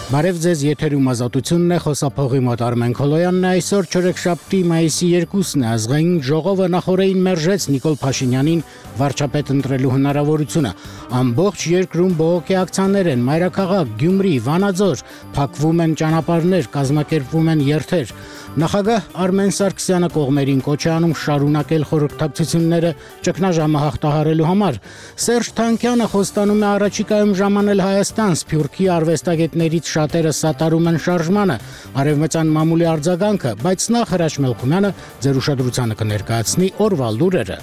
Բարև ձեզ, եթերում ազատությունն է, խոսափողի մոտ Արմեն Քոլոյանն է, այսօր չորեքշաբթի մայիսի 2-ն է, ազգային ժողովը նախօրեին մերժեց Նիկոլ Փաշինյանին վարչապետ ընտրելու հնարավորությունը։ Ամբողջ երկրում բողոքի ակցիաներ են, մայրաքաղաք, Գյումրի, Վանաձոր, փակվում են ճանապարհներ, կազմակերպվում են երթեր։ Նախագահ Արմեն Սարգսյանը կողմերին կոչ է անում շարունակել խորհրդակցությունները ճգնաժամը հաղթահարելու համար։ Սերժ Թանկյանը խոստանում է առաջիկայում ժամանել Հայաստան, Սփյուռքի արվեստագետներից շատերը սատարում են շարժմանը, արևմտյան մամուլի արձագանքը, բայց նախ Հրաչ Մելքումյանը ձեր ուշադրությանը կներկայացնի օրվա լուրերը։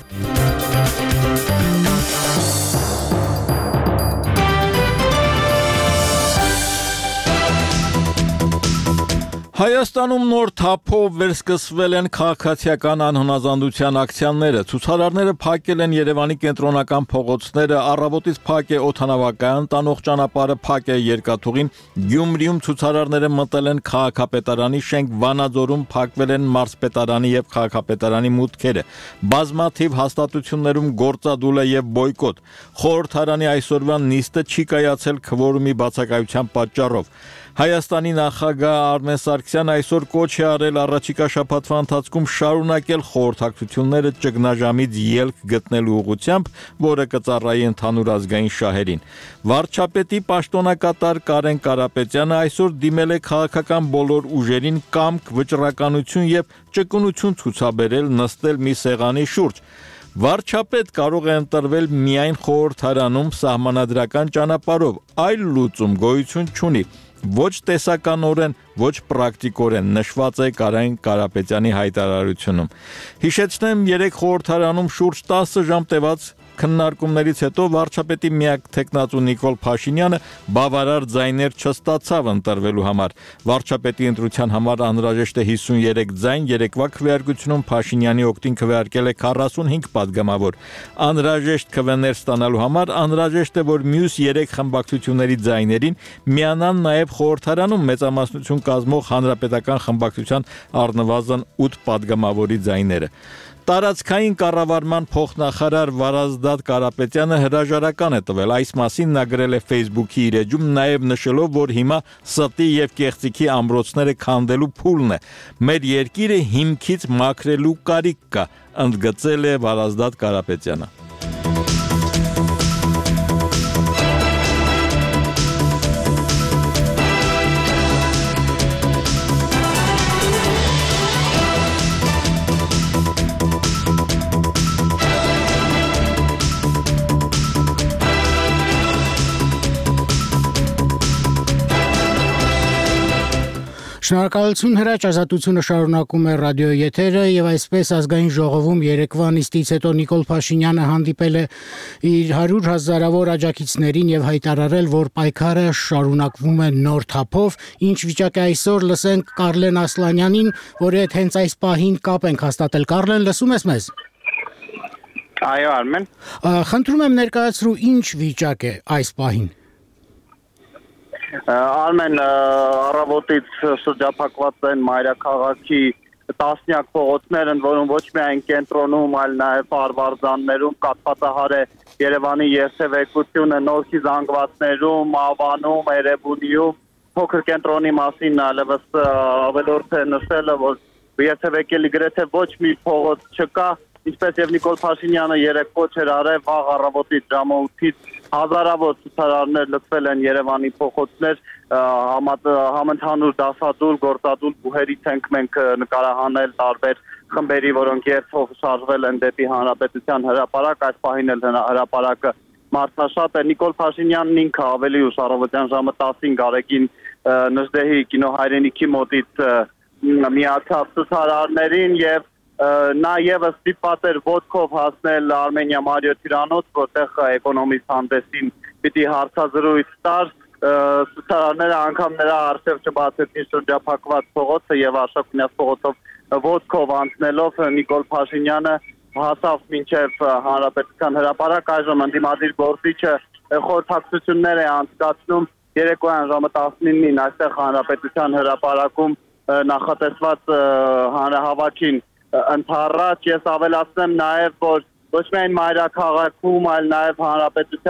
Հայաստանում նոր թափով վերսկսվել են քաղաքացիական անհնազանդության ակցիաները, ցուցարարները փակել են Երևանի կենտրոնական փողոցները, առավոտից փակ է օդանավակայան տանող ճանապարհը, փակ է երկաթուղին, Գյումրիում ցուցարարները մտել են քաղաքապետարանի շենք, Վանաձորում փակվել են մարզպետարանի եւ քաղաքապետարանի մուտքերը, բազմաթիվ հաստատություններում գործադուլ է եւ բոյկոտ, խորհրդարանի այսօրվա նիստը չի կայացել քվորումի բացակայության պատճառով։ Հայաստանի նախագահ Արմեն Սարգսյանը այսօր կոչ է արել առաջիկա շաբաթվա ընթացքում շարունակել խորհրդակցությունները ճգնաժամից ելք գտնելու ուղղությամբ, որը կծառայի ընդհանուր ազգային շահերին։ Վարչապետի պաշտոնակատար Կարեն Կարապետյանը այսօր դիմել է քաղաքական բոլոր ուժերին կամք, վճռականություն եւ ճկունություն ցուցաբերել նստել մի սեղանի շուրջ։ Վարչապետ կարող է ընտրվել միայն խորհրդարանում սահմանադրական ճանապարհով, այլ լուծում գոյություն չունի։ Ոչ տեսականորեն, ոչ պրակտիկորեն նշված է Կարեն Կարապետյանի հայտարարությունում։ Հիշեցնեմ, 3 խորհրդարանում շուրջ 10 ժամ տևած քննարկումներից հետո վարչապետի միակ թեկնածու Նիկոլ Փաշինյանը բավարար ձայներ չստացավ ընտրվելու համար։ Վարչապետի ընտրության համար անհրաժեշտ է 53 ձայն, երեկվա քվեարկությունում Փաշինյանի օգտին քվեարկել է 45 падգամավոր։ Անհրաժեշտ քվեներ ստանալու համար անհրաժեշտ է, որ մյուս 3 խմբակցությունների ձայներին միանան նաև խորհրդարանում մեծամասնություն կազմող հանրապետական խմբակցության առնվազն 8 падգամավորի ձայները։ Տարածքային կառավարման փոխնախարար Վարազդատ Կարապետյանը հրաժարական է տվել։ Այս մասին նա գրել է Facebook-ի իր էջում, նաև նշելով, որ հիմա ստի եւ կեղծիքի ամրոցները քանդելու փուլն է։ Մեր երկիրը հիմքից մաքրելու կարիք կա, ընդգծել է Վարազդատ Կարապետյանը։ Շնորհակալություն Հրաչ, ազատությունը շարունակում է ռադիոյի եթերը եւ այսպես ազգային ժողովում երեկվա նիստից հետո Նիկոլ Փաշինյանը հանդիպել է իր 100 հազարավոր աջակիցներին եւ հայտարարել, որ պայքարը շարունակվում է նոր թափով, ինչ վիճակ է այսօր, լսենք Կարլեն Ասլանյանին, որի հետ հենց այս պահին կապ ենք հաստատել։ Կարլեն, լսում ես մեզ։ Այո, Արմեն։ Խնդրում եմ ներկայացրու ինչ վիճակ է այս պահին։ Արմեն, առավոտից շրջափակված են մայրաքաղաքի տասնյակ փողոցներ, ընդ որում ոչ միայն կենտրոնում, այլ նաև արվարձաններում կաթվածահար է Երևանի երթևեկությունը, Նորքի զանգվածներում, Ավանում, Էրեբունիում, փոքր կենտրոնի մասին այլևս ավելորդ է նշելը, որ երթևեկելի գրեթե ոչ մի փողոց չկա, ինչպես եւ Նիկոլ Փաշինյանը երեկ կոչ էր արել վաղ առավոտից ժամը 8-ից հազարավոր ցուցարարներ լքվել են Երևանի փողոցներ, համընդհանուր դասադուլ, գործադուլ բուհերից ենք մենք նկարահանել տարբեր խմբերի, որոնք երթով շարժվել են դեպի Հանրապետության հրապարակ, այս պահին էլ հրապարակը մարդաշատ է։ Նիկոլ Փաշինյանն ինքը ավելի ուշ առավոտյան ժամը 10-ին Գարեգին Նժդեհի կինոհայրենիքի մոտից միացավ ցուցարարներին եւ նա եւս ստիպված էր ոտքով հասնել Արմենիա Մարիոթ հյուրանոց, որտեղ էկոնոմիստ հանդեսին պիտի հարցազրույց տար։ Ցուցարարները անգամ նրա առջև չբացեցին շրջափակված փողոցը եւ Արշակունյաց փողոցով ոտքով անցնելով Նիկոլ Փաշինյանը հասավ մինչև Հանրապետության հրապարակ։ Այժմ ընդդիմադիր գործիչը խորհրդակցություններ է անցկացնում երեկոյան ժամը 19-ին այստեղ Հանրապետության հրապարակում նախատեսված հանրահավաքին ընդառաջ։ Ես ավելացնեմ նաև, որ ոչ միայն մայրաքաղաքում, այլ նաև Հանրապետության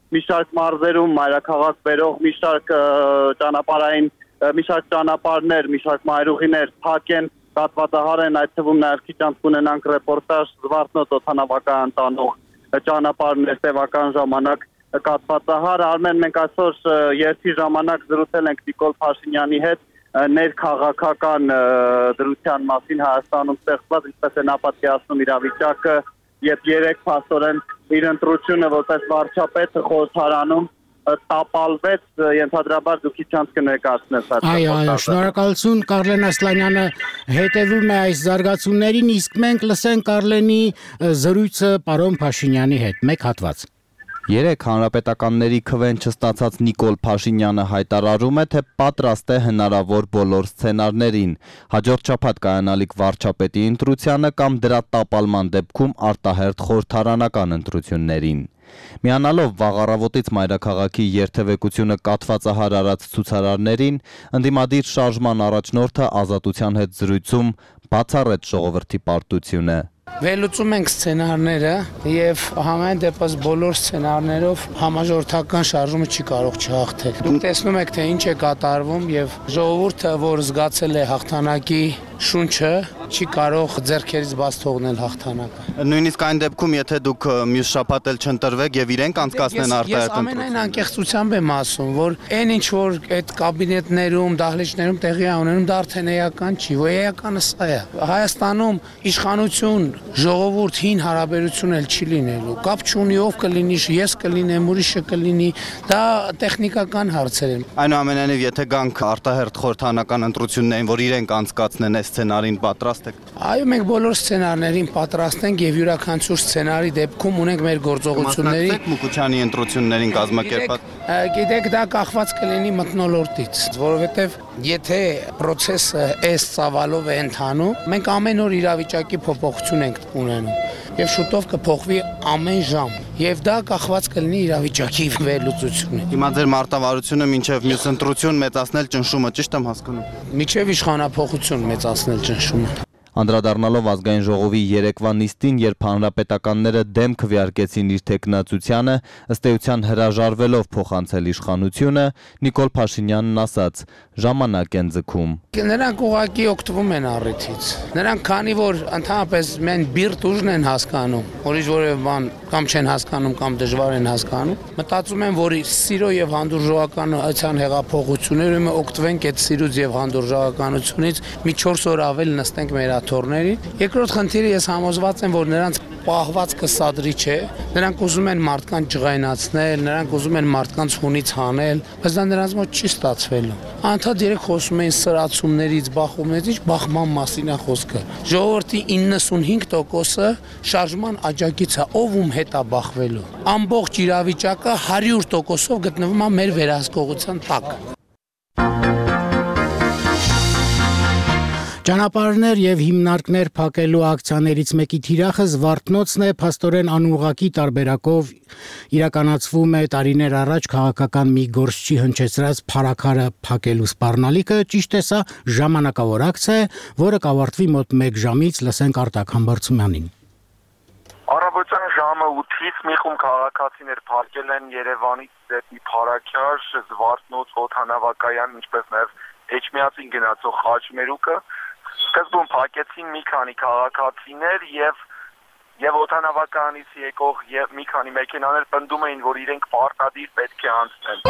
մի շարք մարզերում մայրաքաղաք բերող մի շարք ճանապարհային մի շարք ճանապարհներ, մի շարք մայրուղիներ փակ են, կատվածահար են, այդ թվում նաև քիչ անց կունենանք ռեպորտաժ Զվարթնոց օդանավակայան տանող ճանապարհներ տևական ժամանակ կատվածահար։ Արմեն, մենք այսօր երթի ժամանակ զրուցել ենք Նիկոլ Փաշինյանի հետ ներքաղաքական դրության մասին Հայաստանում ստեղծված, ինչպես են ապացուցում իրավիճակը, երբ 3 փաստորեն իր ընտրությունը որպես վարչապետ խորհրդարանում տապալվեց, ենթադրաբար դուք իջանց կներկայացնես այդ Այո, շնորհակալություն Կարլեն Ասլանյանը հետևում է այս զարգացումներին, իսկ մենք լսենք Կարլենի զրույցը պարոն Փաշինյանի հետ, մեկ հատված։ Երեք հանրապետականների քվեն չստացած Նիկոլ Փաշինյանը հայտարարում է, թե պատրաստ է հնարավոր բոլոր սցենարներին, հաջորդ շաբաթ կայանալիք վարչապետի ընտրությանը կամ դրա տապալման դեպքում արտահերթ խորհրդարանական ընտրություններին։ Միանալով վաղ առավոտից մայրաքաղաքի երթևեկությունը կաթվածահար արած ցուցարարներին, ընդդիմադիր շարժման առաջնորդը Ազատության հետ զրույցում բացառեց ժողովրդի պարտությունը։ Վերլուծում ենք սցենարները եւ համայն դեպս բոլոր սցենարներով համաժողովրդական շարժումը չի կարող չհաղթել։ Դուք տեսնում եք, թե ինչ է կատարվում եւ ժողովուրդը, որ զգացել է հաղթանակի շունչը, չի կարող ձեռքերից բաց թողնել հաղթանակը։ Նույնիսկ այն դեպքում, եթե դուք մյուս շաբաթ էլ չընտրվեք եւ իրենք անցկացնեն արտահերթ ընտրություն։ Ես ամենայն անկեղծությամբ եմ ասում, որ այն ինչ որ այդ կաբինետներում, դահլիճներում տեղի է ունենում, դա արդեն էական չի, որ էականը սա է։ Հայաստանում իշխանություն, ժողովուրդ հին հարաբերություն էլ չի լինելու։ Կապ չունի ով կլինի, ես կլինեմ, ուրիշը կլինի, դա տեխնիկական հարցեր են։ Այնուամենայնիվ, եթե գանք արտահերթ խորհրդարանական ընտրություններին, որ իրենք անցկացնեն այս սցենարին պատրաստ եք։ Այո, մենք բոլոր սցենարներին պատրաստ ենք եւ յուրաքանչյուր սցենարի դեպքում ունենք մեր գործողությունների Մուկուչյանի ընտրություններին կազմակերպած։ Գիտեք, դա կախված կլինի մթնոլորտից, որովհետեւ եթե process-ը այս ծավալով է ընթանում, մենք ամեն օր իրավիճակի փոփոխություն ենք ունենում եւ շուտով կփոխվի ամեն ժամ եւ դա կախված կլինի իրավիճակի վերլուծությունից։ Հիմա ձեր մարտավարությունը մինչեւ մյուս ընտրություն մեծացնել ճնշումը, ճիշտ եմ հասկանում։ Միջև իշխանափոխություն մեծացնել ճնշումը։ Անդրադառնալով ազգային ժողովի երեկվա նիստին, երբ հանրապետականները դեմ քվեարկեցին իր թեկնածությանը, ըստ էության հրաժարվելով փոխանցել իշխանությունը, Նիկոլ Փաշինյանն ասաց. ժամանակ են ձգում։ Նրանք ուղղակի օգտվում են առիթից։ Նրանք քանի որ ընդհանրապես մեն բիրտ ուժն են հասկանում, ուրիշ որևէ բան կամ չեն հասկանում կամ դժվար են հասկանում, մտածում են, որ սիրո եւ հանդուրժողականության հեղափոխությունները մենք օգտվենք այդ սիրուց եւ հանդուրժողականությունից մի 4 օր ավել նստենք մեր աթոռներին։ Երկրորդ խնդիրը ես համոզված եմ, որ նրանց պահվածքը սադրի չէ, նրանք ուզում են մարդկանց ջղայնացնել, նրանք ուզում են մարդկանց հունից հանել, բայց դա նրանց մոտ չի ստացվելու։ Անդադ երեք խոսում էին սրացումներից, բախումներից, բախման մասին է խոսքը։ Ժողովրդի 95%-ը շարժման աջակից է, ով ում հետ է բախվելու։ Ամբողջ իրավիճակը 100%-ով գտնվում է մեր վերահսկողության տակ։ Ճանապարհներ եւ հիմնարկներ փակելու ակցիաներից մեկի թիրախը Զվարթնոցն է, փաստորեն անուղղակի տարբերակով իրականացվում է տարիներ առաջ քաղաքական մի գործչի հնչեցրած փարաքարը փակելու սպառնալիքը, ճիշտ է սա ժամանակավոր ակցիա է, որը կավարտվի մոտ 1 ժամից, լսենք Արտակ Համբարձումյանին։ Առավոտյան ժամը 8-ից մի խումբ քաղաքացիներ փակել են Երևանից դեպի Փարաքար, Զվարթնոց օդանավակայան, ինչպես նաեւ Էջմիածին գնացող խաչմերուկը։ Սկզբում փակեցին մի քանի քաղաքացիներ եւ օդանավականից եկող եւ մի քանի մեքենաներ պնդում էին, որ իրենք պարտադիր պետք է անցնեն։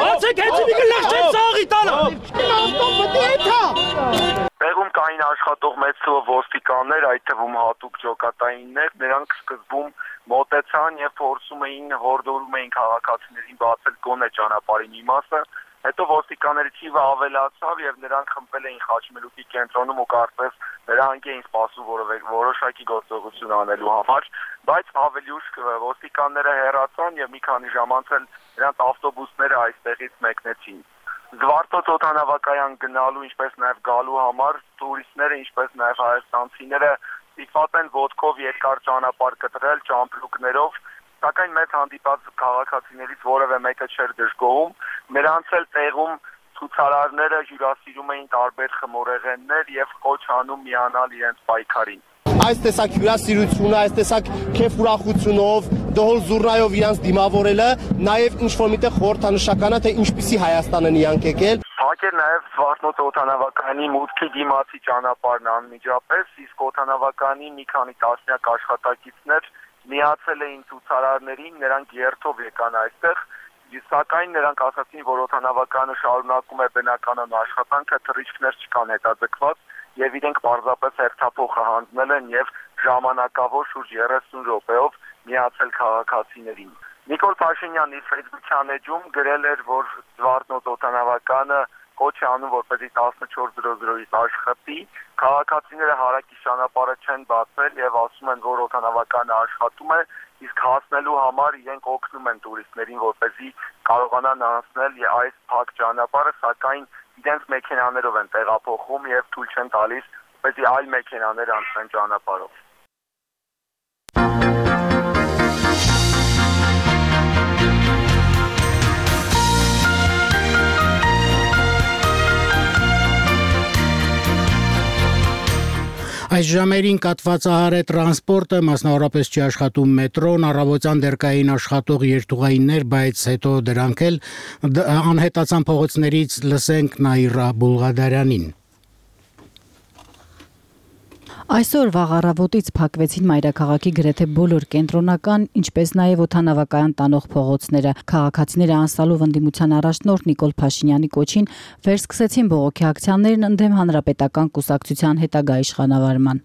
Տեղում կային աշխատող մեծ թվով ոստիկաններ, այդ թվում հատուկ ջոկատայիններ, նրանք սկզբում մոտեցան եւ փորձում էին հորդորում էին քաղաքացիներին բացել գոնե ճանապարհի մի մասը, հետո ոստիկանների թիվը ավելացավ եւ նրանք խմբվել էին Խաչմերուկի կենտրոնում ու կարծես նրանք էին սպասում որոշակի գործողություն անելու համար, բայց ավելի ուշ ոստիկանները հեռացան եւ մի քանի ժամ անց էլ նրանց ավտոբուսները այստեղից մեկնեցին։ Զվարթնոց օդանավակայան գնալու, ինչպես նաեւ գալու համար տուրիստները, ինչպես նաեւ հայաստանցիները ստիպված են ոտքով երկար ճանապարհ կտրել ճամպրուկներով, սակայն մեծ հանդիպած քաղաքացիներից որևէ մեկը չէր դժգոհում, նրանց էլ տեղում ցուցարարները հյուրասիրում էին տարբեր խմորեղեններ եւ կոչ անում միանալ իրենց պայքարին։ Այս տեսակ հյուրասիրությունը, այս տեսակ քեֆ ուրախությունով դհոլ զուռնայով իրանց դիմավորելը նաև ինչ-որ միտեղ խորհրդանշական է, թե ինչպիսի Հայաստան են իրանք եկել։ Փակել նաև Զվարթնոց օդանավականի մուտքի դիմացի ճանապարհն անմիջապես, իսկ օդանավականի մի քանի տասնյակ աշխատակիցներ միացել էին ցուցարարներին, նրանք երթով եկան այստեղ, սակայն նրանք ասացին, որ օդանավականը շարունակում է բնականon աշխատանքը, թռիչքներ չկան հետաձգված եւ իրենք պարզապես հերթափոխը հանձնել են եւ ժամանակավոր շուրջ 30 րոպեով միացել քաղաքացիներին։ Նիկոլ Փաշինյանն իր Facebook-յան էջում գրել էր, որ Զվարթնոց օդանավականը կոչ է անում, որպեսզի 14:00-ից աշխատի, քաղաքացիները հարակի ճանապարհը չեն բացել եւ ասում են, որ օդանավականը աշխատում է, իսկ հասնելու համար իրենք օգնում են տուրիստներին, որպեսզի կարողանան անցնել այս փակ ճանապարհը, սակայն իրենց մեքենաներով են տեղափոխում եւ թույլ չեն տալիս, որպեսզի այլ մեքենաներ անցնեն ճանապարհով։ Այս ժամերին կաթվածահար է տրանսպորտը, մասնավորապես չի աշխատում մետրոն, առավոտյան դեռ կային աշխատող երթուղայիններ, բայց հետո դրանք էլ անհետացան փողոցներից, լսենք Նաիրա Բուլղադարյանին։ Այսօր վաղ առավոտից փակվեցին մայրաքաղաքի գրեթե բոլոր կենտրոնական, ինչպես նաև օդանավակայան տանող փողոցները։ Քաղաքացիները անցալով ընդդիմության առաջնորդ Նիկոլ Փաշինյանի կոչին վերսկսեցին բողոքի ակցիաներն ընդդեմ հանրապետական կուսակցության հետագա իշխանավարման։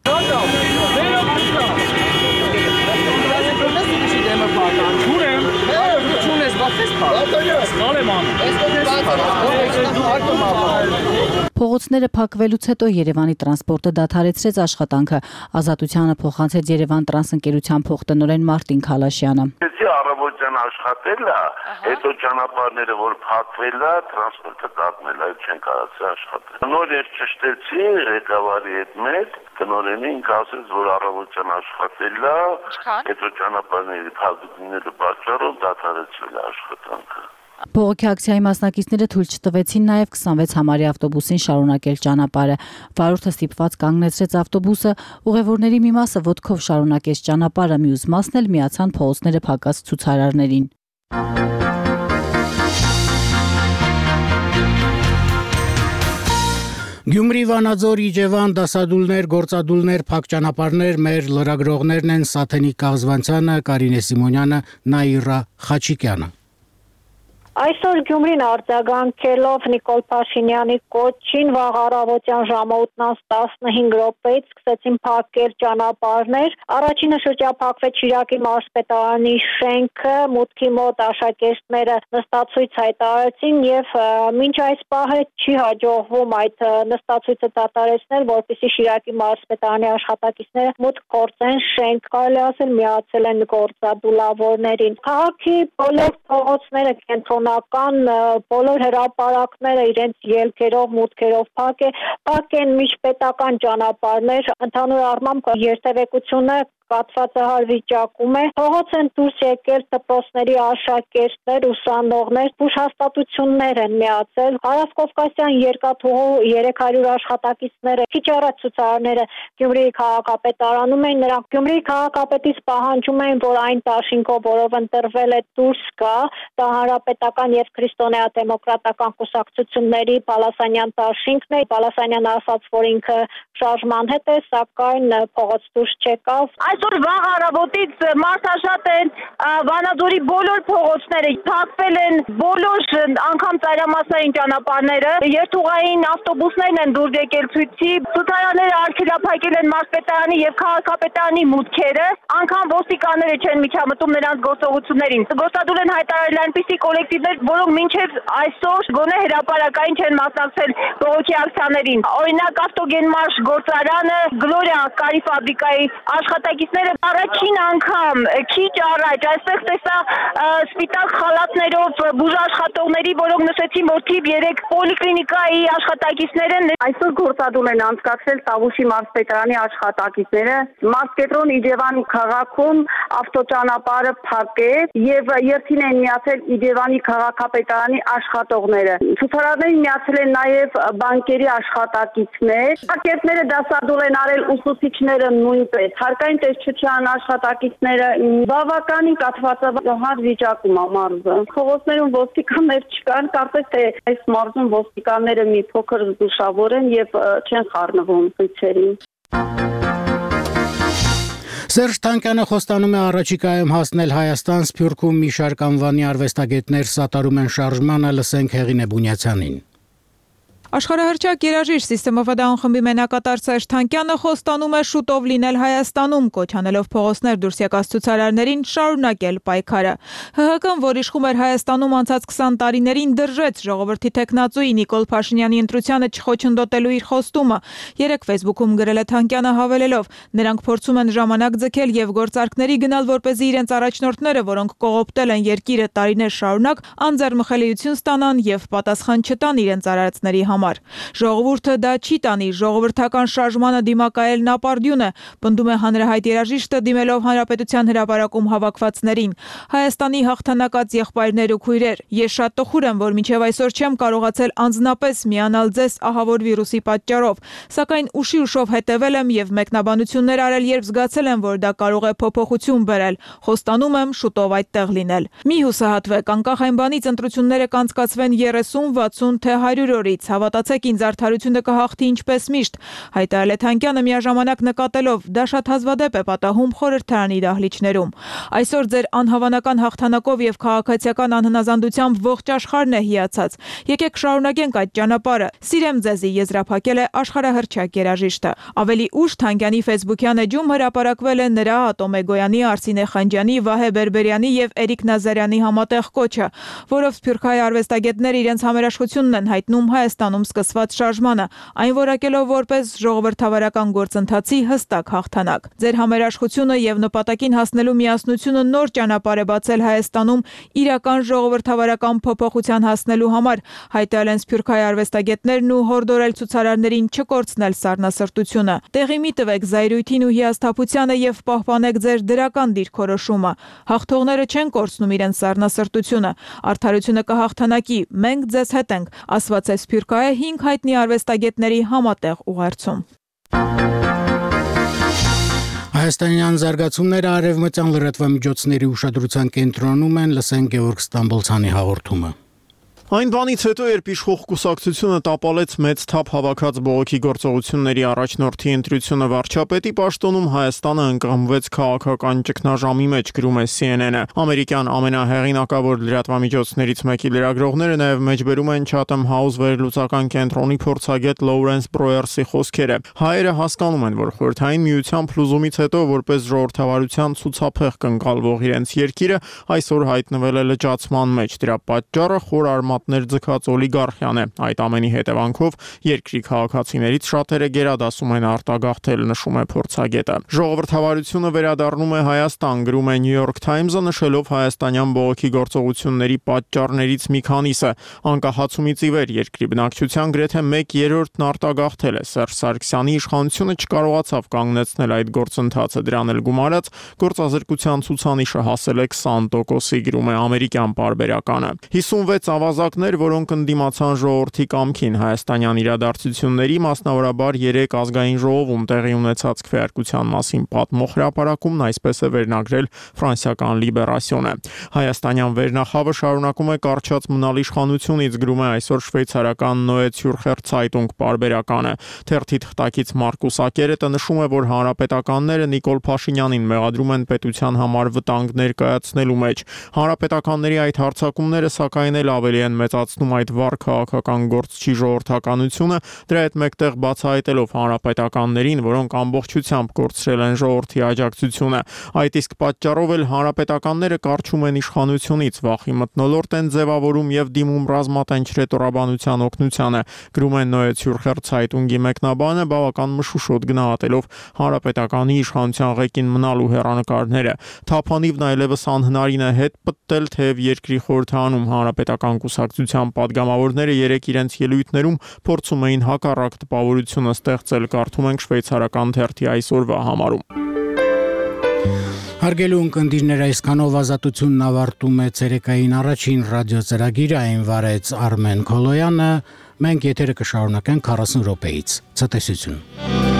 Փողոցները փակվելուց հետո Երևանի տրանսպորտը դադարեցրեց աշխատանքը։ Ազատությանը փոխանցեց Երևան տրանսընկերության փոխտնօրեն Մարտին Քալաշյանը։ Առավոտյան աշխատել է, հետո ճանապարհները որ փակվել է, տրանսպորտը կապնել է, չեն կարողացել աշխատել։ Նոր ես ճշտեցին ղեկավարի հետ մեկ, տնօրենին ասեց, որ առավոտյան աշխատել է, հետո ճանապարհների փակումների պատճառով դադարեցրել է աշխատանքը։ Բողոքի ակցիայի մասնակիցները թույլ չտվեցին նաև 26 համարի ավտոբուսին շարունակել ճանապարհը։ Վարորդը ստիպված կանգնեցրեց ավտոբուսը, ուղևորների մի մասը ոտքով շարունակեց ճանապարհը, մյուս մասն էլ միացան փողոցները փակած ցուցարարներին։ Գյումրի, Վանաձոր, Իջևան, դասադուլներ, գործադուլներ, փակ ճանապարհներ, մեր լրագրողներն են Սաթենիկ Կաղզվանցյանը, Կարինե Սիմոնյանը, Նաիրա Խաչիկյանը։ Այսօր Գյումրին արձագանքելով Նիկոլ Փաշինյանի կոչին վաղ առավոտյան ժամը 8:15 րոպեից սկսեցին փակել ճանապարհներ։ Առաջինը շրջափակվեց Շիրակի մարզպետարանի շենքը, մուտքի մոտ աշակերտները նստացույց հայտարարեցին եւ մինչ այս պահը չի հաջողվում այդ նստացույցը դադարեցնել, որպեսզի Շիրակի մարզպետարանի աշխատակիցները մուտք գործեն շենք, կարելի ասել միացել են գործադուլավորներին։ Քաղաքի բոլոր փողոցները կենտրոնական բոլոր հրապարակները իրենց ելքերով, մուտքերով փակ են միջպետական ճանապարհներ, ընդհանուր առմամբ երթևեկությունը կաթվածահար վիճակում է։ Փողոց են դուրս եկել դպրոցների աշակերտներ, ուսանողներ, հուշհաստատություններ են միացել։ Հարավկովկասյան երկաթուղու 300 աշխատակիցները քիչ առաջ ցուցարարները Գյումրիի քաղաքապետարանում են, նրանք Գյումրիի քաղաքապետից պահանջում են, որ այն դաշինքով, որով ընտրվել է դուրս գա, դա հանրապետական եւ քրիստոնեա-դեմոկրատական կուսակցությունների Պալասանյան դաշինքն է։ Պալասանյանը ասաց, որ ինքը շարժման հետ է, սակայն փողոց դուրս չեկավ։ Այսօր վաղ առավոտից մարդաշատ են Վանաձորի բոլոր փողոցները, փակվել են բոլոր անգամ ծայրամասային ճանապարհները, երթուղային ավտոբուսներն են դուրս եկել ցույցի, ցուցարարները արգելափակել են մարզպետարանի եւ քաղաքապետարանի մուտքերը, անգամ ոստիկանները չեն միջամտում նրանց գործողություններին։ Գործադուլ են հայտարարել այնպիսի կոլեկտիվներ, որոնք մինչև այսօր գոնե հրապարակային չեն մասնակցել բողոքի ակցիաներին։ Օրինակ Ավտոգենմարշ գործարանը, Գլորիա կարի ֆաբրիկայի աշխատակիցները առաջին անգամ քիչ առաջ այստեղ տեսա սպիտակ խալաթներով բուժաշխատողների, որոնք նշեցին, որ թիվ 3 պոլիկլինիկայի աշխատակիցներ են։ Այսօր գործադուլ են անցկացրել Տավուշի մարզպետարանի աշխատակիցները։ Մարզկենտրոն Իջևան քաղաքում ավտոճանապարհը փակեց եւ երթին են միացել Իջևանի քաղաքապետարանի աշխատողները։ Ցուցարարներին միացել են նաեւ բանկերի աշխատակիցներ։ Աշակերտները դասադուլ են արել, ուսուցիչները նույնպես։ Հարկային Չչյան աշխատակիցները բավականին կաթվածաբար վիճակում է մարզը։ Փողոցներում ոստիկաններ չկան, կարծես թե այս մարզում ոստիկանները մի փոքր զգուշավոր են եւ չեն խառնվում ցույցերին։ Սերժ Թանկյանը խոստանում է առաջիկայում հասնել Հայաստան, Սփյուռքում մի շարք անվանի արվեստագետներ սատարում են շարժմանը, լսենք Հեղինե Բունյացյանին։ Աշխարհահռչակ երաժիշտ System of a Down խմբի մենակատար Սերժ Թանկյանը խոստանում է շուտով լինել Հայաստանում, կոչ անելով փողոցներ դուրս եկած ցուցարարներին շարունակել պայքարը։ ՀՀԿ-ն, որ իշխում էր Հայաստանում անցած 20 տարիներին, դրժեց ժողովրդի տեխնացուի Նիկոլ Փաշինյանի ընտրությանը չխոչընդոտելու իր խոստումը։ Երեկ Facebook-ում գրել է Թանկյանը հավելելով. նրանք փորձում են ժամանակ ձգել եւ գործարքների գնալ, որպեսզի իրենց առաջնորդները, որոնք կողոպտել են երկիրը տարիներ շարունակ, անձեռմխելիություն ստանան եւ պատասխան չտան իրենց արարածների համար։ Ժողովուրդը դա չի տանի, ժողովրդական շարժմանը դիմակայելն ապարդյուն է, պնդում է հանրահայտ երաժիշտը դիմելով Հանրապետության հրապարակում հավաքվածներին։ Հայաստանի հաղթանակած եղբայրներ ու քույրեր, ես շատ տխուր եմ, որ մինչև այսօր չեմ կարողացել անձնապես միանալ ձեզ ահավոր վիրուսի պատճառով, սակայն ուշի ուշով հետևել եմ եւ մեկնաբանություններ արել, երբ զգացել եմ, որ դա կարող է փոփոխություն բերել։ Խոստանում եմ շուտով այդտեղ լինել։ Մի հուսահատվեք, անկախ այն բանից ընտրությունները կանցկացվեն 30, 60 թե 100 օրից, հավատացեք ինձ, արդարությունը կհաղթի ինչպես միշտ, հայտարարել է Թանկյանը միաժամանակ նկատելով, դա շատ հազվադեպ է պատահում խորհրդարանի դահլիճներում։ Այսօր ձեր անհավանական հաղթանակով եւ քաղաքացիական անհնազանդությամբ ողջ աշխարհն է հիացած։ Եկեք շարունակենք այդ ճանապարհը։ Սիրեմ ձեզի, եզրափակել է աշխարհահռչակ երաժիշտը։ Ավելի ուշ Թանկյանի Facebook-յան էջում հրապարակվել է նրա, Ատոմ Էգոյանի, Արսինե Խանջյանի, Վահե Բերբերյանի եւ Էրիկ Նազարյանի համատեղ կոչը, որով սփյուռքահայ արվեստագետները իրենց համերաշխությունն են հայտնում Հայաստանում սկսված շարժմանը, այն որակելով որպես ժողովրդավարական գործընթացի հստակ հաղթանակ։ Ձեր համերաշխությունը եւ նպատակին հասնելու միասնությունը նոր ճանապարհ է բացել Հայաստանում իրական ժողովրդավարական փոփոխության հասնելու համար, հայտարարել են սփյուռքահայ արվեստագետներն ու հորդորել ցուցարարներին չկորցնել սառնասրտությունը։ Տեղի մի տվեք զայրույթին ու հիասթափությանը եւ պահպանեք ձեր դրական դիրքորոշումը։ Հաղթողները չեն կորցնում իրենց սառնասրտությունը, արդարությունը կհաղթանակի, մենք ձեզ հետ ենք, ասված է սփյուռքահայ 5 հայտնի արվեստագետների համատեղ ուղերձում։ Հայաստանյան զարգացումները արևմտյան լրատվամիջոցների ուշադրության կենտրոնում են, լսենք Գեորգ Ստամբոլցյանի հաղորդումը։ Այն բանից հետո, երբ իշխող կուսակցությունը տապալեց մեծ թափ հավաքած բողոքի գործողությունների առաջնորդի ընտրությունը վարչապետի պաշտոնում, Հայաստանը ընկղմվեց քաղաքական ճգնաժամի մեջ, գրում է CNN-ը։ Ամերիկյան ամենահեղինակավոր լրատվամիջոցներից մեկի լրագրողները նաև մեջբերում են Chatham House վերլուծական կենտրոնի փորձագետ Լոուրենս Բրոյերսի խոսքերը։ Հայերը հասկանում են, որ Խորհրդային Միության փլուզումից հետո որպես ժողովրդավարության ցուցափեղ կնկալվող իրենց երկիրը այսօր հայտնվել է լճացման մեջ։ Դրա պատճառը խոր արմատներ ձգած օլիգարխիան է։ Այդ ամենի հետևանքով երկրի քաղաքացիներից շատերը գերադասում են արտագաղթել, նշում է փորձագետը։ Ժողովրդավարությունը վերադառնում է Հայաստան, գրում է New York Times-ը, նշելով հայաստանյան բողոքի գործողությունների պատճառներից մի քանիսը։ Անկախացումից ի վեր երկրի բնակչության գրեթե 1/3-ն արտագաղթել է։ Սերժ Սարգսյանի իշխանությունը չկարողացավ կանգնեցնել այդ գործընթացը, դրան էլ գումարած գործազրկության ցուցանիշը հասել է 20%-ի, գրում է ամերիկյան պարբերականը։ 56 ավազակներ, որոնք ընդդիմացան ժողովրդի կամքին հայաստանյան իրադարձությունների, մասնավորաբար 3 ազգային ժողովում տեղի ունեցած քվեարկության մասին պատմող հրապարակումն այսպես է վերնագրել ֆրանսիական Լիբերասիոնը։ Հայաստանյան վերնախավը շարունակում է կարճած մնալ իշխանությունից, գրում է այսօր շվեյցարական Neue Zürcher Zeitung պարբերականը։ Թերթի թղթակից Մարկուս Ակերետը նշում է, որ հանրապետականները Նիկոլ Փաշինյանին մեղադրում են պետության համար վտանգ ներկայացնելու մեջ։ Հանրապետականների այդ հարձակումները սակայն էլ ավելի են մեծացնում այդ վառ քաղաքական գործչի ժողովրդականությունը, դրա հետ մեկտեղ բացահայտելով հանրապետականներին, որոնք ամբողջությամբ կորցրել են ժողովրդի աջակցությունը։ Այդ իսկ պատճառով էլ հանրապետականները կարճում են իշխանությունից, վախի մթնոլորտ են ձևավորում եւ դիմում ռազմատենչ-ռետորաբանության օգնությանը, գրում է Neue Zürcher Zeitung-ի մեկնաբանը, բավական մշուշոտ գնահատելով հանրապետականի իշխանության ղեկին մնալու հեռանկարները։ Թափանիվն այլևս անհնարին է հետ պտտել, թեև երկրի խորհրդանում հանրապետական կուսակցության падգամավորները երեք իրենց ելույթներում փորձում էին հակառակ տպավորությունը ստեղծել, կարդում ենք շվեյցարական թերթի այսօրվա համարում։ Հարգելի ունկնդիրներ, այսքանով ազատությունն ավարտում է ցերեկային առաջին ռադիոծրագիրը, այն վարեց Արմեն Քոլոյանը, մենք եթերը կշարունակենք 40 րոպեից։ Ցտեսություն։